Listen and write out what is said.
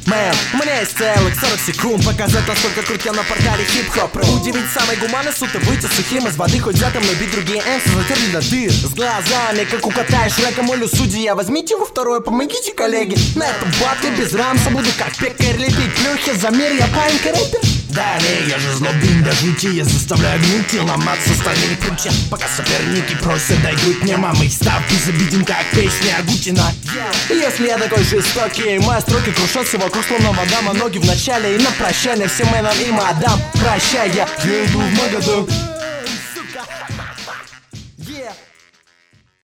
Мэн, у меня есть целых 40 секунд показать, насколько крут я на портале хип-хоп. Удивить самый гуманный суд и выйти сухим из воды. Хоть затемно бить другие эмсы затерли до дыр. С глазами, как у кота и Шрека, молю судья. Возьмите его второе, помогите, коллеги. На этом батле без рамса буду как пекарь лепить плюхи за мир, я панька рэпер. Далее я же злобин до жути, я заставляю гнуть и ломаться стальные прутья. Пока соперники просят, дают мне мамы став безобиден, как песня Агутина. Если я такой жестокий, мои строки крушатся вокруг словно вода. Ноги в начале и на прощание всем мэнам и мадам. Прощай, я иду в Магадан.